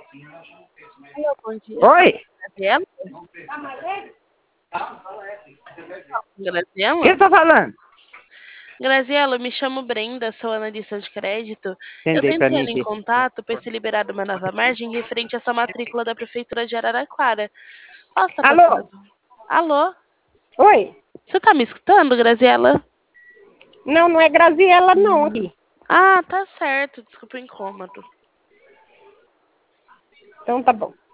Alô, bom dia. Oi? Graziela? Graziela? Quem tá falando? Graziela, eu me chamo Brenda, sou analista de crédito. Eu tô Atendei pra mim entrando em aqui. contato para ser liberada uma nova margem referente a essa matrícula da Prefeitura de Araraquara. Posso estar passando? Alô? Alô? Oi? Você tá me escutando, Graziela? Não, não é Graziela não aqui. Ah, tá certo. Desculpa o incômodo. Então tá bom.